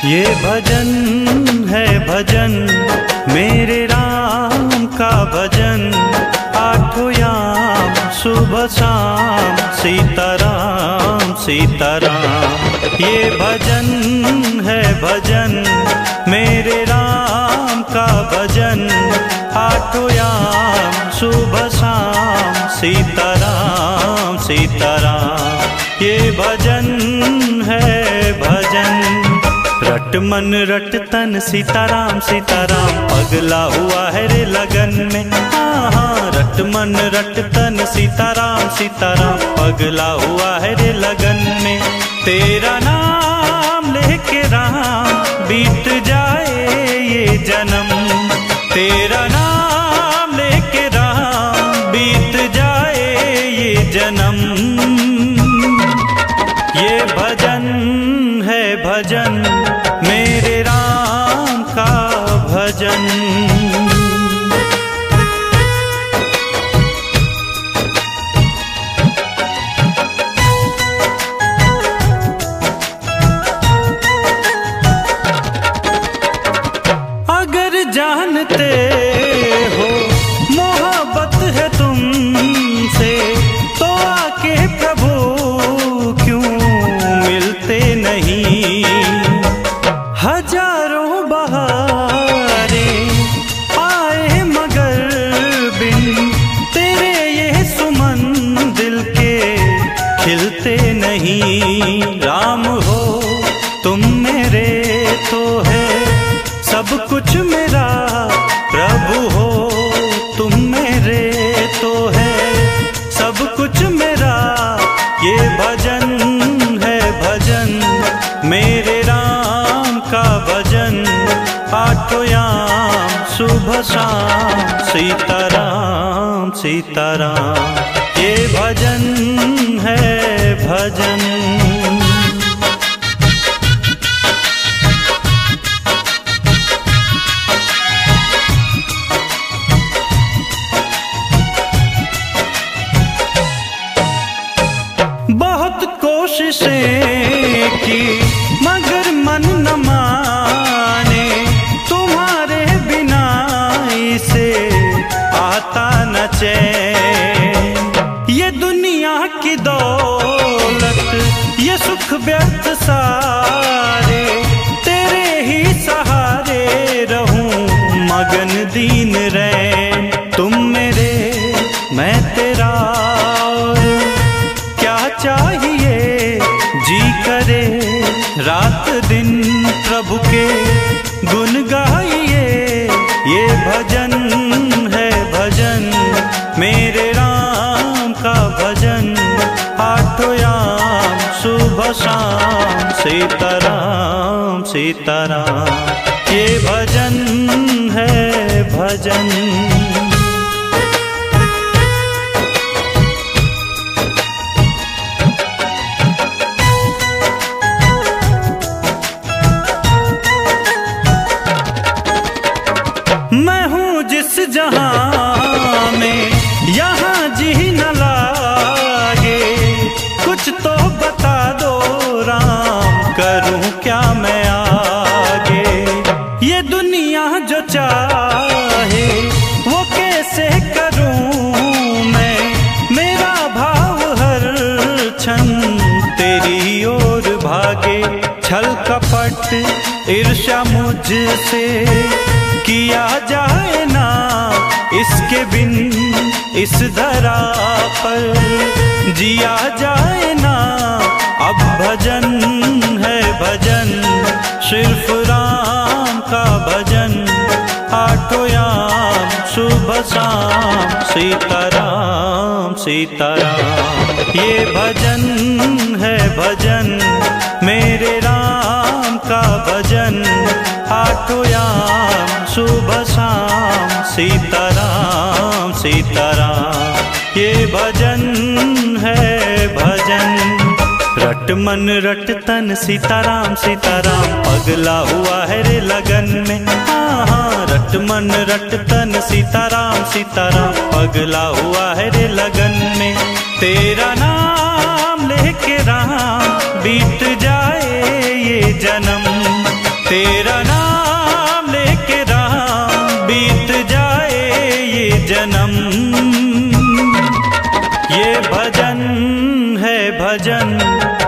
ये भजन है भजन मेरे राम का भजन, आठों याम सुबह शाम सीताराम सीताराम। ये भजन है भजन मेरे राम का भजन, आठों याम सुबह शाम सीताराम सीताराम। ये भजन है भजन। रट मन रट तन सीताराम सीताराम, पगला हुआ है रे लगन में। हाँ हाँ रट मन रट तन सीताराम सीताराम, पगला हुआ है रे लगन में। तेरा नाम लेके राम बीत जाए ये जन्म, तेरा नाम लेके राम बीत जाए ये जन्म। ये भजन है भजन मेरे राम का भजन। अगर जानते हो मोहब्बत है तुमसे, तो आके प्रभु क्यों मिलते नहीं। हजारों बहारें आए मगर बिन तेरे ये सुमन दिल के खिलते नहीं। राम हो तुम मेरे तो है सब कुछ मेरा, प्रभु हो तुम मेरे तो है सब कुछ मेरा। ये भजन है भजन मेरे राम का भजन, आठों याम सुबह शाम सीताराम सीताराम। ये भजन है भजन। बहुत कोशिशें की मगर मन न माने, तुम्हारे बिना इसे आता न चैन। ये दुनिया की दौलत ये सुख व्यर्थ सारे, तेरे ही सहारे रहूं मगन दीन रैन। तुम मेरे मैं तेरा चाहिए जी करे रात दिन प्रभु के गुण गाइए। ये भजन है भजन मेरे राम का भजन, आठों याम सुबह शाम सीताराम सीताराम। ये भजन है भजन। मैं हूँ जिस जहाँ में यहाँ जी न लागे, कुछ तो बता दो राम करूँ क्या मैं आगे। ये दुनिया जो चाहे वो कैसे करूँ मैं, मेरा भाव हर क्षण तेरी ओर भागे। छल कपट ईर्ष्या मुझसे किया जाए ना, इसके बिन इस धरा पर जिया जाए ना। अब भजन है भजन सिर्फ राम का भजन, आठों याम सुबह शाम सीताराम सीताराम। ये भजन है भजन मेरे राम का भजन, आठों याम सुबह शाम सीताराम सीताराम। ये भजन है भजन। रट मन रट तन सीताराम सीताराम, पगला हुआ है रे लगन में। हाँ हाँ रट मन रट तन सीताराम सीताराम, पगला हुआ है रे लगन में। तेरा नाम लेके राम बीत जाए ये जन्म, ये भजन है भजन